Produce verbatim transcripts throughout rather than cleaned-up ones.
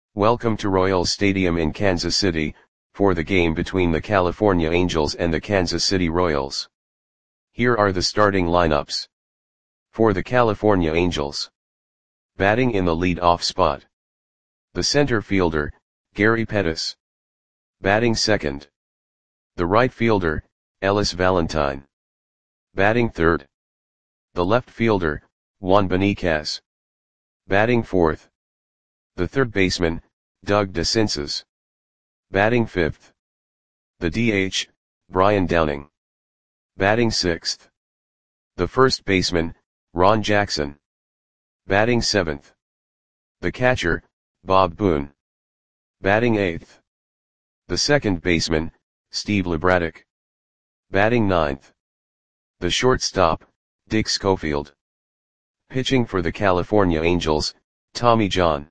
Welcome to Royals Stadium in Kansas City, for the game between the California Angels and the Kansas City Royals. Here are the starting lineups. For the California Angels. Batting in the lead-off spot. The center fielder, Gary Pettis. Batting second. The right fielder, Ellis Valentine. Batting third. The left fielder, Juan Beniquez. Batting fourth. The third baseman, Doug DeCinces. Batting fifth. The D H, Brian Downing. Batting sixth. The first baseman, Ron Jackson. Batting seventh. The catcher, Bob Boone. Batting eighth. The second baseman, Steve Libradek. Batting ninth. The shortstop, Dick Schofield. Pitching for the California Angels, Tommy John.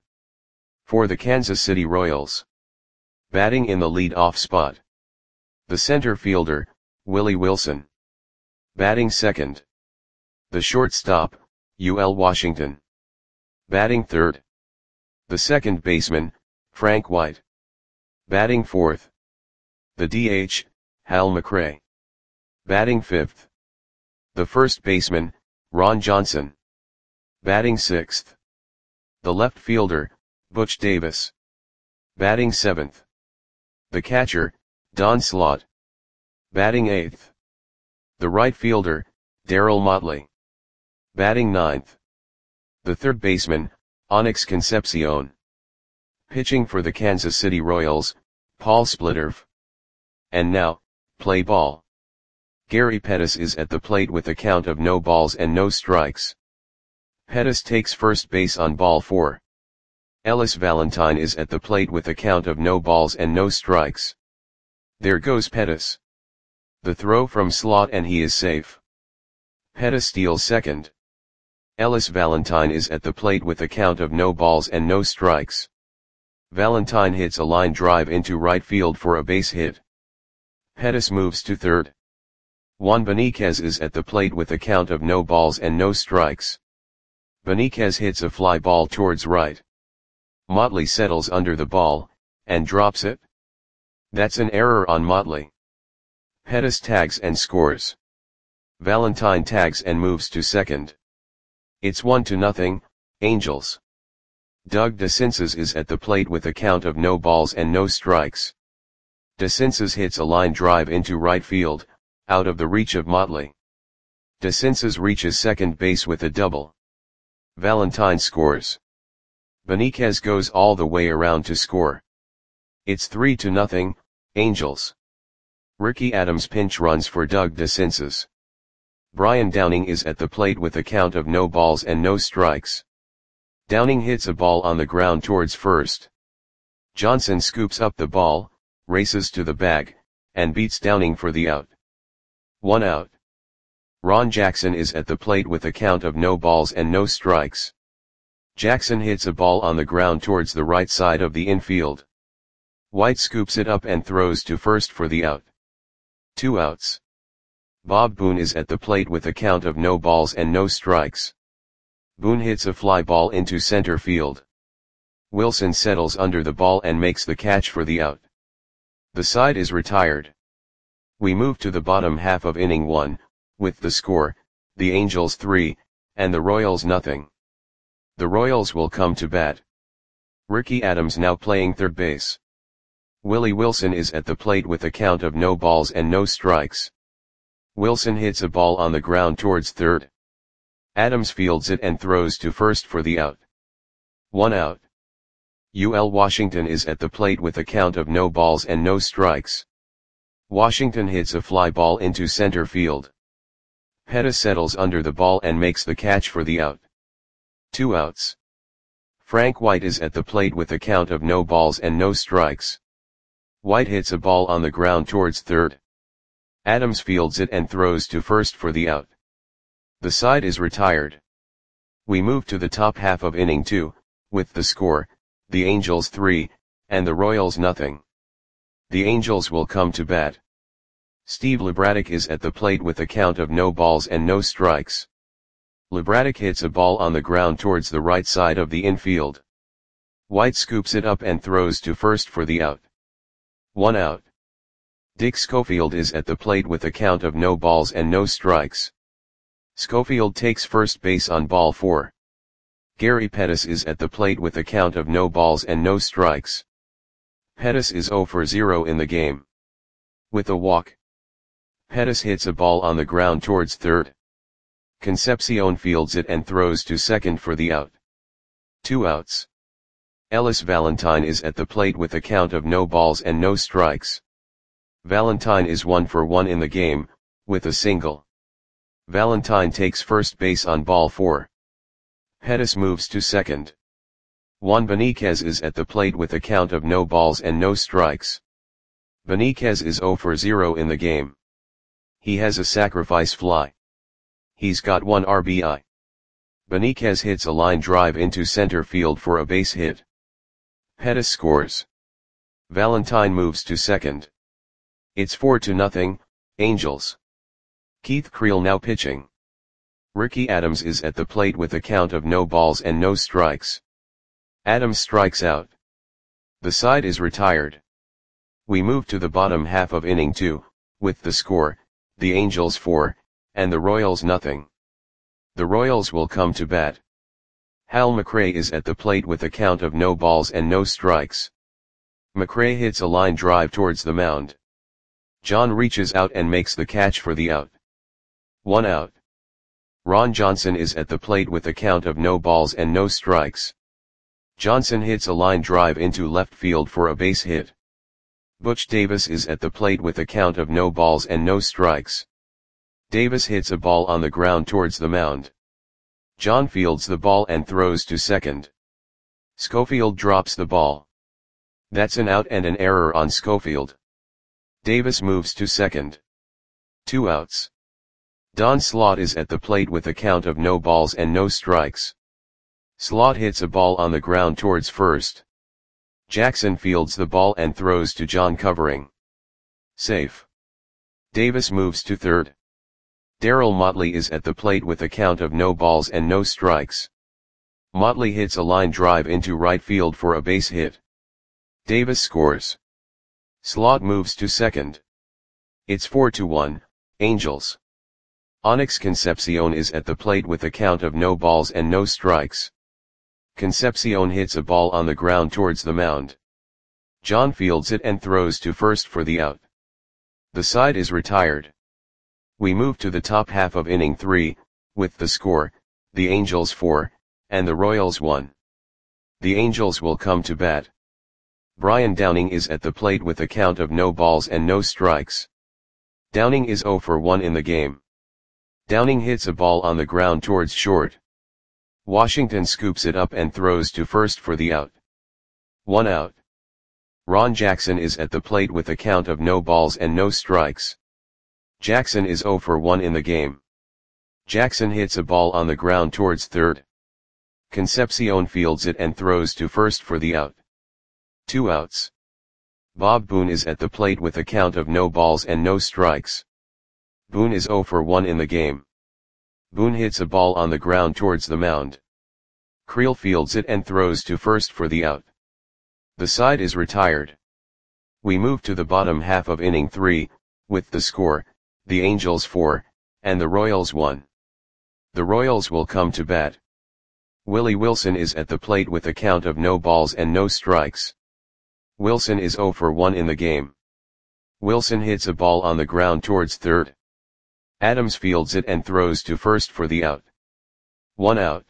For the Kansas City Royals. Batting in the lead-off spot. The center fielder, Willie Wilson. Batting second. The shortstop, U L Washington. Batting third. The second baseman, Frank White. Batting fourth. The D H, Hal McRae. Batting fifth. The first baseman, Ron Johnson. Batting sixth. The left fielder, Butch Davis. Batting seventh. The catcher, Don Slaught. Batting eighth. The right fielder, Darryl Motley. Batting ninth. The third baseman, Onyx Concepcion. Pitching for the Kansas City Royals, Paul Splitterf. And now, play ball. Gary Pettis is at the plate with a count of no balls and no strikes. Pettis takes first base on ball four. Ellis Valentine is at the plate with a count of no balls and no strikes. There goes Pettis. The throw from Slaught and he is safe. Pettis steals second. Ellis Valentine is at the plate with a count of no balls and no strikes. Valentine hits a line drive into right field for a base hit. Pettis moves to third. Juan Beniquez is at the plate with a count of no balls and no strikes. Beniquez hits a fly ball towards right. Motley settles under the ball, and drops it. That's an error on Motley. Pettis tags and scores. Valentine tags and moves to second. It's one to nothing, Angels. Doug DeCinces is at the plate with a count of no balls and no strikes. DeCinces hits a line drive into right field, out of the reach of Motley. DeCinces reaches second base with a double. Valentine scores. Beniquez goes all the way around to score. It's three to nothing, Angels. Ricky Adams pinch runs for Doug DeCinces. Brian Downing is at the plate with a count of no balls and no strikes. Downing hits a ball on the ground towards first. Johnson scoops up the ball, races to the bag, and beats Downing for the out. One out. Ron Jackson is at the plate with a count of no balls and no strikes. Jackson hits a ball on the ground towards the right side of the infield. White scoops it up and throws to first for the out. Two outs. Bob Boone is at the plate with a count of no balls and no strikes. Boone hits a fly ball into center field. Wilson settles under the ball and makes the catch for the out. The side is retired. We move to the bottom half of inning one, with the score, the Angels three, and the Royals nothing. The Royals will come to bat. Ricky Adams now playing third base. Willie Wilson is at the plate with a count of no balls and no strikes. Wilson hits a ball on the ground towards third. Adams fields it and throws to first for the out. One out. U L Washington is at the plate with a count of no balls and no strikes. Washington hits a fly ball into center field. Pettis settles under the ball and makes the catch for the out. Two outs. Frank White is at the plate with a count of no balls and no strikes. White hits a ball on the ground towards third. Adams fields it and throws to first for the out. The side is retired. We move to the top half of inning two, with the score, the Angels three, and the Royals nothing. The Angels will come to bat. Steve Libradek is at the plate with a count of no balls and no strikes. Libradek hits a ball on the ground towards the right side of the infield. White scoops it up and throws to first for the out. One out. Dick Schofield is at the plate with a count of no balls and no strikes. Schofield takes first base on ball four. Gary Pettis is at the plate with a count of no balls and no strikes. Pettis is zero for zero in the game. With a walk, Pettis hits a ball on the ground towards third. Concepcion fields it and throws to second for the out. Two outs. Ellis Valentine is at the plate with a count of no balls and no strikes. Valentine is one for one in the game, with a single. Valentine takes first base on ball four. Pettis moves to second. Juan Beniquez is at the plate with a count of no balls and no strikes. Beniquez is zero for zero in the game. He has a sacrifice fly. He's got one R B I. Beniquez hits a line drive into center field for a base hit. Pettis scores. Valentine moves to second. It's four to nothing, Angels. Keith Creel now pitching. Ricky Adams is at the plate with a count of no balls and no strikes. Adams strikes out. The side is retired. We move to the bottom half of inning two, with the score, the Angels four, and the Royals nothing. The Royals will come to bat. Hal McRae is at the plate with a count of no balls and no strikes. McRae hits a line drive towards the mound. John reaches out and makes the catch for the out. One out. Ron Johnson is at the plate with a count of no balls and no strikes. Johnson hits a line drive into left field for a base hit. Butch Davis is at the plate with a count of no balls and no strikes. Davis hits a ball on the ground towards the mound. John fields the ball and throws to second. Schofield drops the ball. That's an out and an error on Schofield. Davis moves to second. Two outs. Don Slaught is at the plate with a count of no balls and no strikes. Slaught hits a ball on the ground towards first. Jackson fields the ball and throws to John covering. Safe. Davis moves to third. Darryl Motley is at the plate with a count of no balls and no strikes. Motley hits a line drive into right field for a base hit. Davis scores. Slaught moves to second. It's four to one, Angels. Onyx Concepcion is at the plate with a count of no balls and no strikes. Concepcion hits a ball on the ground towards the mound. John fields it and throws to first for the out. The side is retired. We move to the top half of inning three, with the score, the Angels four, and the Royals one. The Angels will come to bat. Brian Downing is at the plate with a count of no balls and no strikes. Downing is zero for one in the game. Downing hits a ball on the ground towards short. Washington scoops it up and throws to first for the out. One out. Ron Jackson is at the plate with a count of no balls and no strikes. Jackson is zero for one in the game. Jackson hits a ball on the ground towards third. Concepcion fields it and throws to first for the out. Two outs. Bob Boone is at the plate with a count of no balls and no strikes. Boone is zero for one in the game. Boone hits a ball on the ground towards the mound. Creel fields it and throws to first for the out. The side is retired. We move to the bottom half of inning three, with the score, the Angels four, and the Royals one. The Royals will come to bat. Willie Wilson is at the plate with a count of no balls and no strikes. Wilson is zero for one in the game. Wilson hits a ball on the ground towards third. Adams fields it and throws to first for the out. One out.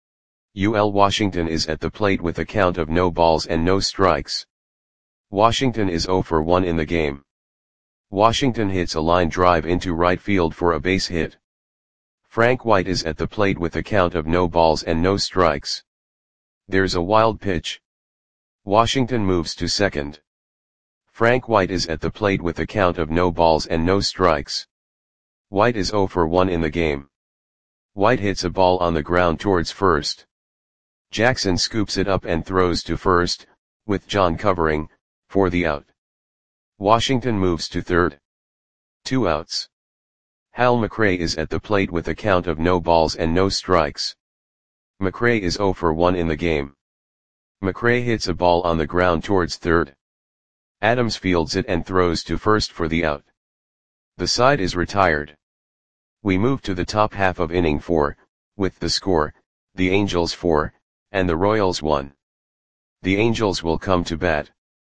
U L Washington is at the plate with a count of no balls and no strikes. Washington is zero for one in the game. Washington hits a line drive into right field for a base hit. Frank White is at the plate with a count of no balls and no strikes. There's a wild pitch. Washington moves to second. Frank White is at the plate with a count of no balls and no strikes. White is zero for one in the game. White hits a ball on the ground towards first. Jackson scoops it up and throws to first, with John covering, for the out. Washington moves to third. Two outs. Hal McRae is at the plate with a count of no balls and no strikes. McRae is zero for one in the game. McRae hits a ball on the ground towards third. Adams fields it and throws to first for the out. The side is retired. We move to the top half of inning four, with the score, the Angels four, and the Royals one. The Angels will come to bat.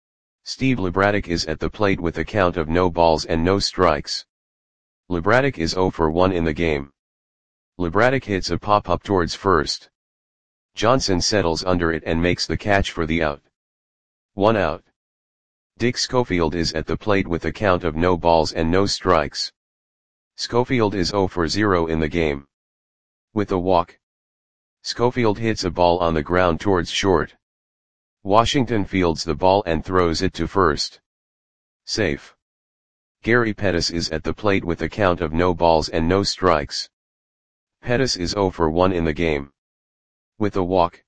Steve LeBraddock is at the plate with a count of no balls and no strikes. LeBraddock is oh for one in the game. LeBraddock hits a pop-up towards first. Johnson settles under it and makes the catch for the out. One out. Dick Schofield is at the plate with a count of no balls and no strikes. Schofield is oh for zero in the game. With a walk. Schofield hits a ball on the ground towards short. Washington fields the ball and throws it to first. Safe. Gary Pettis is at the plate with a count of no balls and no strikes. Pettis is oh for one in the game. With a walk.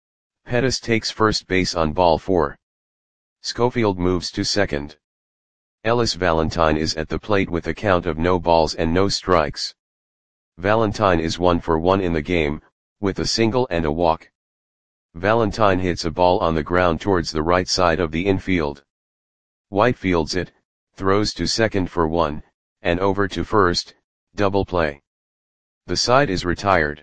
Pettis takes first base on ball four. Schofield moves to second. Ellis Valentine is at the plate with a count of no balls and no strikes. Valentine is one for one in the game, with a single and a walk. Valentine hits a ball on the ground towards the right side of the infield. White fields it, throws to second for one, and over to first, double play. The side is retired.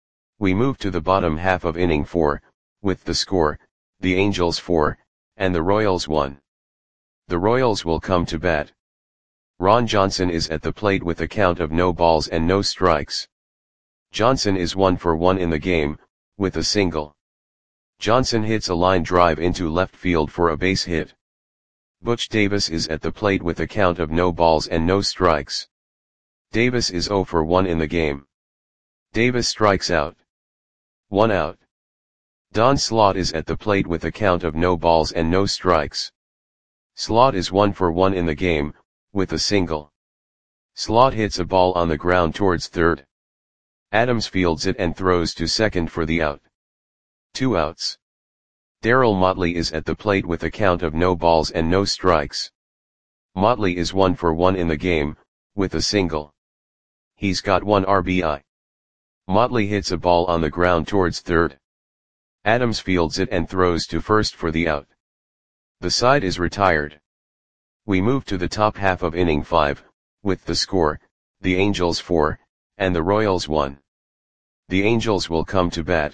We move to the bottom half of inning four, with the score, the Angels four, and the Royals one. The Royals will come to bat. Ron Johnson is at the plate with a count of no balls and no strikes. Johnson is one for one in the game, with a single. Johnson hits a line drive into left field for a base hit. Butch Davis is at the plate with a count of no balls and no strikes. Davis is oh for one in the game. Davis strikes out. One out. Don Slaught is at the plate with a count of no balls and no strikes. Slaught is one for one in the game, with a single. Slaught hits a ball on the ground towards third. Adams fields it and throws to second for the out. Two outs. Darryl Motley is at the plate with a count of no balls and no strikes. Motley is one for one in the game, with a single. He's got one R B I. Motley hits a ball on the ground towards third. Adams fields it and throws to first for the out. The side is retired. We move to the top half of inning five, with the score, the Angels four, and the Royals one. The Angels will come to bat.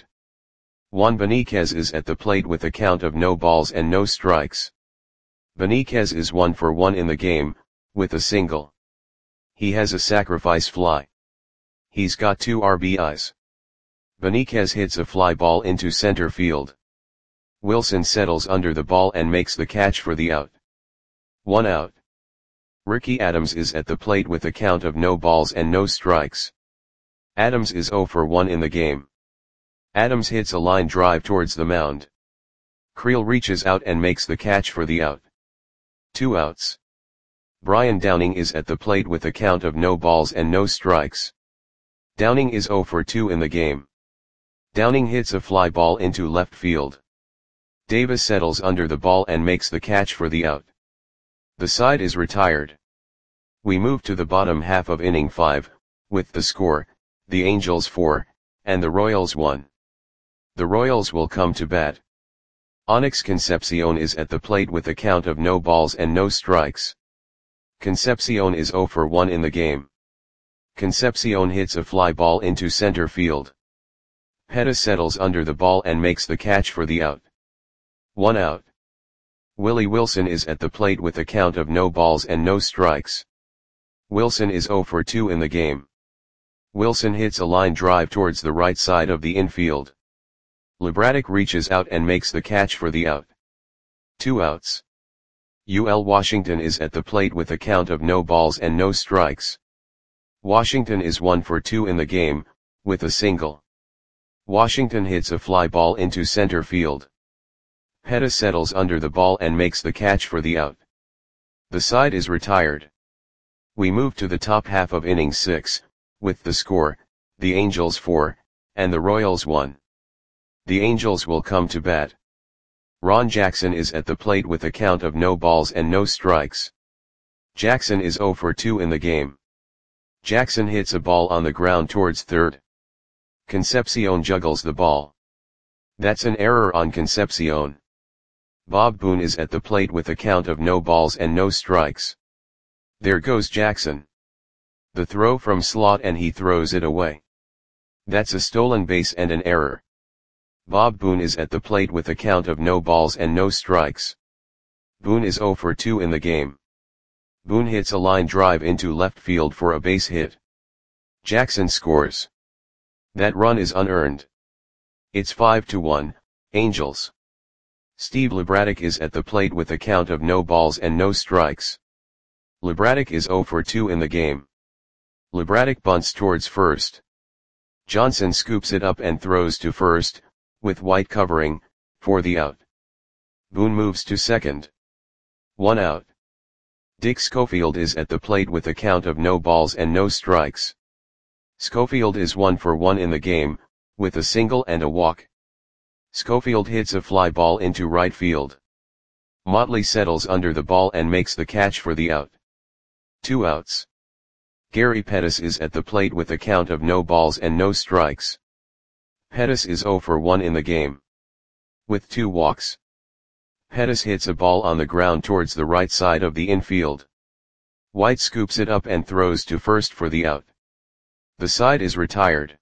Juan Beniquez is at the plate with a count of no balls and no strikes. Beniquez is one for one in the game, with a single. He has a sacrifice fly. He's got two R B Is. Beniquez hits a fly ball into center field. Wilson settles under the ball and makes the catch for the out. One out. Ricky Adams is at the plate with a count of no balls and no strikes. Adams is oh for one in the game. Adams hits a line drive towards the mound. Creel reaches out and makes the catch for the out. Two outs. Brian Downing is at the plate with a count of no balls and no strikes. Downing is oh for two in the game. Downing hits a fly ball into left field. Davis settles under the ball and makes the catch for the out. The side is retired. We move to the bottom half of inning five, with the score, the Angels four, and the Royals one. The Royals will come to bat. Onyx Concepcion is at the plate with a count of no balls and no strikes. Concepcion is oh for one in the game. Concepcion hits a fly ball into center field. Pettis settles under the ball and makes the catch for the out. One out. Willie Wilson is at the plate with a count of no balls and no strikes. Wilson is oh for two in the game. Wilson hits a line drive towards the right side of the infield. LeBraddock reaches out and makes the catch for the out. Two outs. U L Washington is at the plate with a count of no balls and no strikes. Washington is one for two in the game, with a single. Washington hits a fly ball into center field. Pettis settles under the ball and makes the catch for the out. The side is retired. We move to the top half of inning six, with the score, the Angels four, and the Royals one. The Angels will come to bat. Ron Jackson is at the plate with a count of no balls and no strikes. Jackson is oh for two in the game. Jackson hits a ball on the ground towards third. Concepcion juggles the ball. That's an error on Concepcion. Bob Boone is at the plate with a count of no balls and no strikes. There goes Jackson. The throw from Slot and he throws it away. That's a stolen base and an error. Bob Boone is at the plate with a count of no balls and no strikes. Boone is zero for two in the game. Boone hits a line drive into left field for a base hit. Jackson scores. That run is unearned. It's five to one, Angels. Steve LeBraddock is at the plate with a count of no balls and no strikes. LeBraddock is zero for two in the game. LeBraddock bunts towards first. Johnson scoops it up and throws to first, with White covering, for the out. Boone moves to second. One out. Dick Schofield is at the plate with a count of no balls and no strikes. Schofield is one for one in the game, with a single and a walk. Schofield hits a fly ball into right field. Motley settles under the ball and makes the catch for the out. Two outs. Gary Pettis is at the plate with a count of no balls and no strikes. Pettis is zero for one in the game. With two walks. Pettis hits a ball on the ground towards the right side of the infield. White scoops it up and throws to first for the out. The side is retired.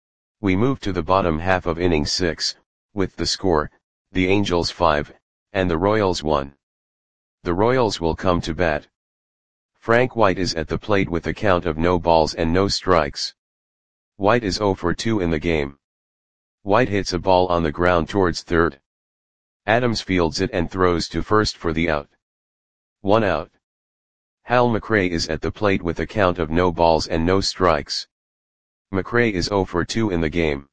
We move to the bottom half of inning six, with the score, the Angels five, and the Royals one. The Royals will come to bat. Frank White is at the plate with a count of no balls and no strikes. White is zero for two in the game. White hits a ball on the ground towards third. Adams fields it and throws to first for the out. One out. Hal McRae is at the plate with a count of no balls and no strikes. McRae is zero for two in the game.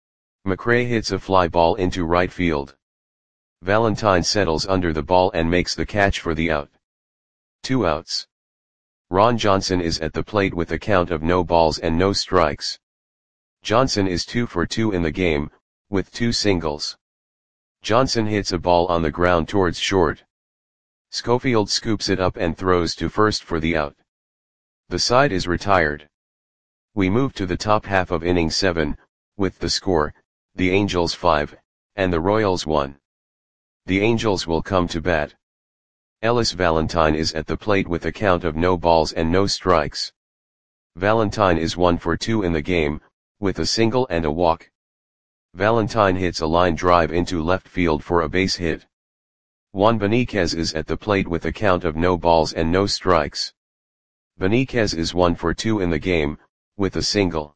McRae hits a fly ball into right field. Valentine settles under the ball and makes the catch for the out. Two outs. Ron Johnson is at the plate with a count of no balls and no strikes. Johnson is two for two in the game, with two singles. Johnson hits a ball on the ground towards short. Schofield scoops it up and throws to first for the out. The side is retired. We move to the top half of inning seven, with the score, the Angels five, and the Royals one. The Angels will come to bat. Ellis Valentine is at the plate with a count of no balls and no strikes. Valentine is one for two in the game, with a single and a walk. Valentine hits a line drive into left field for a base hit. Juan Beniquez is at the plate with a count of no balls and no strikes. Beniquez is one for two in the game, with a single.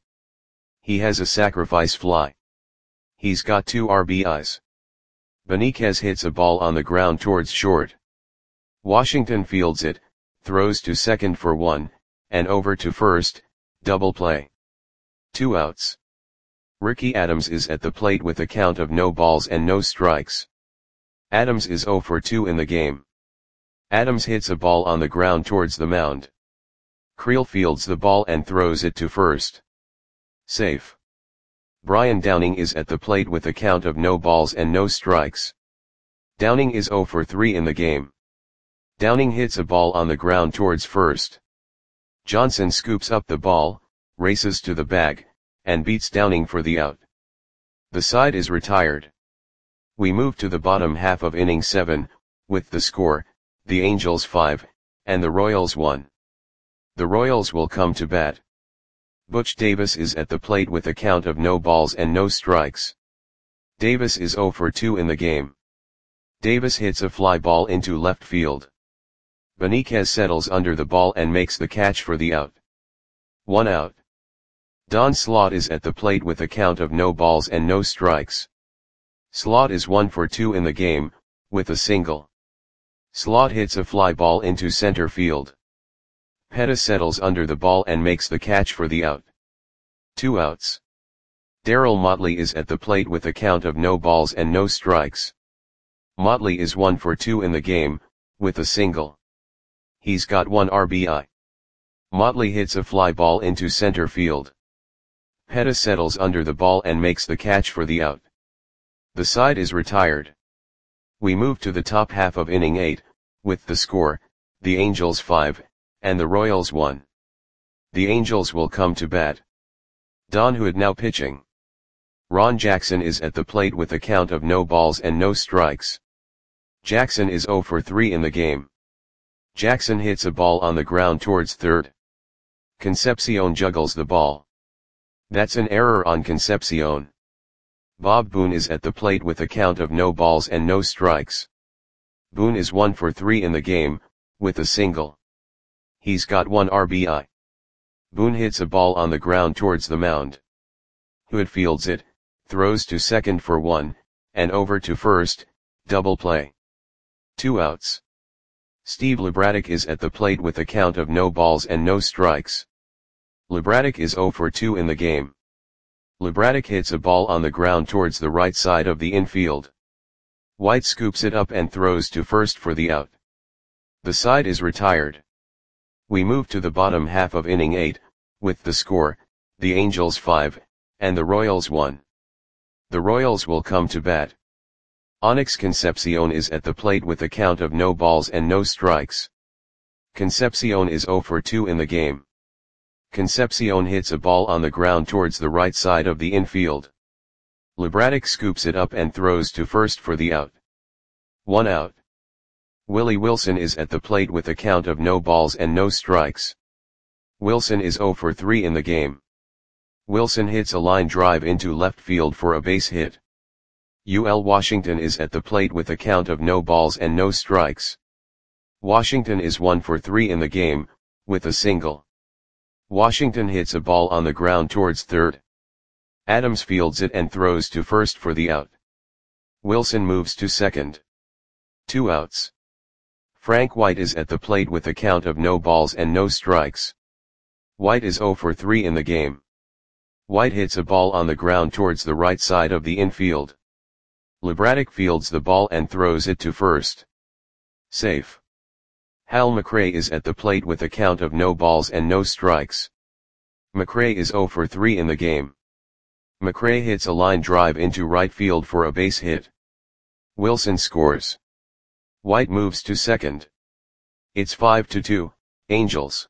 He has a sacrifice fly. He's got two R B Is. Beniquez hits a ball on the ground towards short. Washington fields it, throws to second for one, and over to first, double play. Two outs. Ricky Adams is at the plate with a count of no balls and no strikes. Adams is zero for two in the game. Adams hits a ball on the ground towards the mound. Creel fields the ball and throws it to first. Safe. Brian Downing is at the plate with a count of no balls and no strikes. Downing is zero for three in the game. Downing hits a ball on the ground towards first. Johnson scoops up the ball, races to the bag, and beats Downing for the out. The side is retired. We move to the bottom half of inning seven, with the score, the Angels five, and the Royals one. The Royals will come to bat. Butch Davis is at the plate with a count of no balls and no strikes. Davis is zero for two in the game. Davis hits a fly ball into left field. Beniquez settles under the ball and makes the catch for the out. One out. Don Slaught is at the plate with a count of no balls and no strikes. Slaught is one for two in the game, with a single. Slaught hits a fly ball into center field. Pettis settles under the ball and makes the catch for the out. Two outs. Darryl Motley is at the plate with a count of no balls and no strikes. Motley is one for two in the game, with a single. He's got one R B I. Motley hits a fly ball into center field. Pettis settles under the ball and makes the catch for the out. The side is retired. We move to the top half of inning eight, with the score, the Angels five, and the Royals one. The Angels will come to bat. Don Hood now pitching. Ron Jackson is at the plate with a count of no balls and no strikes. Jackson is zero for three in the game. Jackson hits a ball on the ground towards third. Concepcion juggles the ball. That's an error on Concepcion. Bob Boone is at the plate with a count of no balls and no strikes. Boone is one for three in the game, with a single. He's got one R B I. Boone hits a ball on the ground towards the mound. Hood fields it, throws to second for one, and over to first, double play. Two outs. Steve LeBraddock is at the plate with a count of no balls and no strikes. LeBraddock is zero for two in the game. LeBraddock hits a ball on the ground towards the right side of the infield. White scoops it up and throws to first for the out. The side is retired. We move to the bottom half of inning eight, with the score, the Angels five, and the Royals one. The Royals will come to bat. Onyx Concepcion is at the plate with a count of no balls and no strikes. Concepcion is zero for two in the game. Concepcion hits a ball on the ground towards the right side of the infield. LeBraddock scoops it up and throws to first for the out. One out. Willie Wilson is at the plate with a count of no balls and no strikes. Wilson is zero for three in the game. Wilson hits a line drive into left field for a base hit. U L Washington is at the plate with a count of no balls and no strikes. Washington is one for three in the game, with a single. Washington hits a ball on the ground towards third. Adams fields it and throws to first for the out. Wilson moves to second. Two outs. Frank White is at the plate with a count of no balls and no strikes. White is zero for three in the game. White hits a ball on the ground towards the right side of the infield. LeBraddock fields the ball and throws it to first. Safe. Hal McRae is at the plate with a count of no balls and no strikes. McRae is zero for three in the game. McRae hits a line drive into right field for a base hit. Wilson scores. White moves to second. It's five to two, Angels.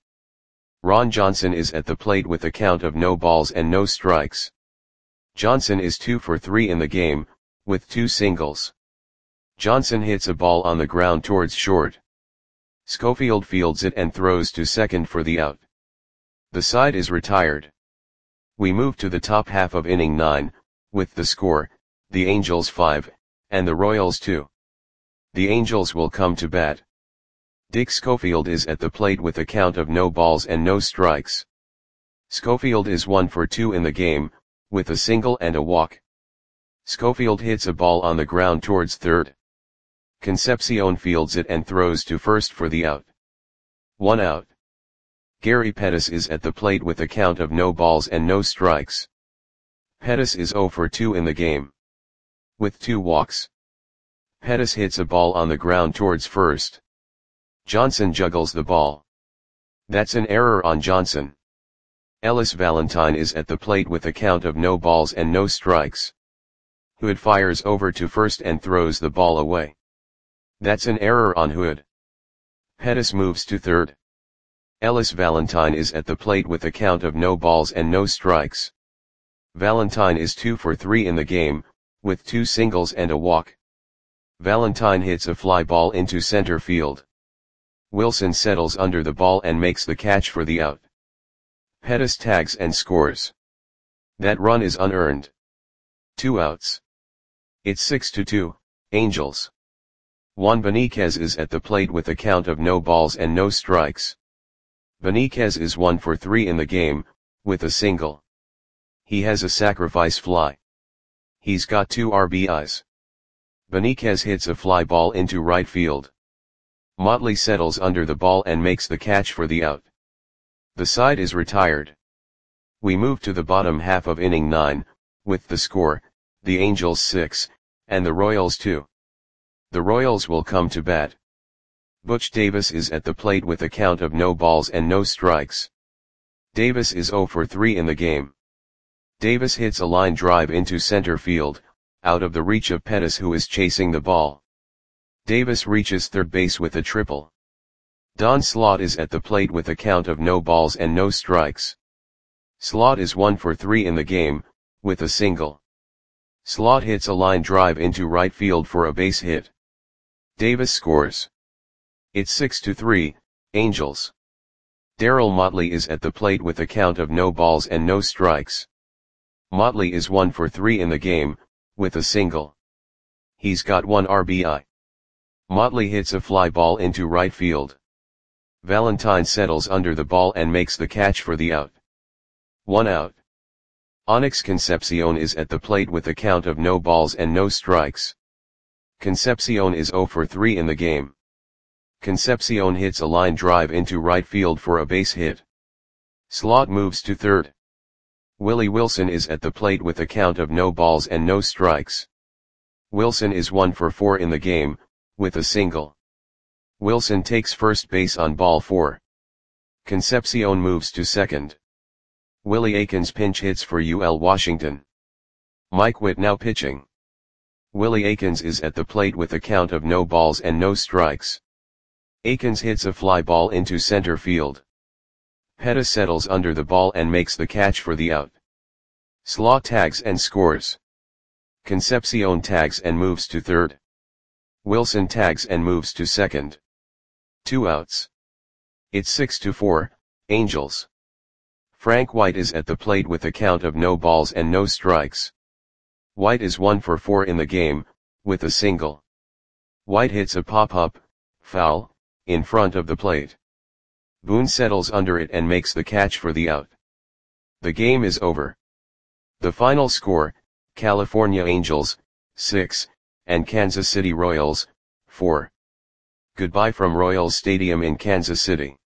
Ron Johnson is at the plate with a count of no balls and no strikes. Johnson is two for three in the game, with two singles. Johnson hits a ball on the ground towards short. Schofield fields it and throws to second for the out. The side is retired. We move to the top half of inning nine, with the score, the Angels five, and the Royals two. The Angels will come to bat. Dick Schofield is at the plate with a count of no balls and no strikes. Schofield is one for two in the game, with a single and a walk. Schofield hits a ball on the ground towards third. Concepcion fields it and throws to first for the out. One out. Gary Pettis is at the plate with a count of no balls and no strikes. Pettis is zero for two in the game. With two walks. Pettis hits a ball on the ground towards first. Johnson juggles the ball. That's an error on Johnson. Ellis Valentine is at the plate with a count of no balls and no strikes. Hood fires over to first and throws the ball away. That's an error on Hood. Pettis moves to third. Ellis Valentine is at the plate with a count of no balls and no strikes. Valentine is two for three in the game, with two singles and a walk. Valentine hits a fly ball into center field. Wilson settles under the ball and makes the catch for the out. Pettis tags and scores. That run is unearned. Two outs. It's six to two, Angels. Juan Beniquez is at the plate with a count of no balls and no strikes. Beniquez is one for three in the game, with a single. He has a sacrifice fly. He's got two R B Is. Beniquez hits a fly ball into right field. Motley settles under the ball and makes the catch for the out. The side is retired. We move to the bottom half of inning nine, with the score, the Angels six, and the Royals two. The Royals will come to bat. Butch Davis is at the plate with a count of no balls and no strikes. Davis is zero for three in the game. Davis hits a line drive into center field, out of the reach of Pettis, who is chasing the ball. Davis reaches third base with a triple. Don Slaught is at the plate with a count of no balls and no strikes. Slaught is one for three in the game, with a single. Slot hits a line drive into right field for a base hit. Davis scores. It's six to three, Angels. Darryl Motley is at the plate with a count of no balls and no strikes. Motley is one for three in the game, with a single. He's got one R B I. Motley hits a fly ball into right field. Valentine settles under the ball and makes the catch for the out. One out. Onyx Concepcion is at the plate with a count of no balls and no strikes. Concepcion is zero for three in the game. Concepcion hits a line drive into right field for a base hit. Slot moves to third. Willie Wilson is at the plate with a count of no balls and no strikes. Wilson is one for four in the game, with a single. Wilson takes first base on ball four. Concepcion moves to second. Willie Aikens pinch hits for U L Washington. Mike Witt now pitching. Willie Aikens is at the plate with a count of no balls and no strikes. Aikens hits a fly ball into center field. Pettis settles under the ball and makes the catch for the out. Slot tags and scores. Concepcion tags and moves to third. Wilson tags and moves to second. Two outs. It's six to four, Angels. Frank White is at the plate with a count of no balls and no strikes. White is one for four in the game, with a single. White hits a pop-up, foul, in front of the plate. Boone settles under it and makes the catch for the out. The game is over. The final score, California Angels, six, and Kansas City Royals, four. Goodbye from Royals Stadium in Kansas City.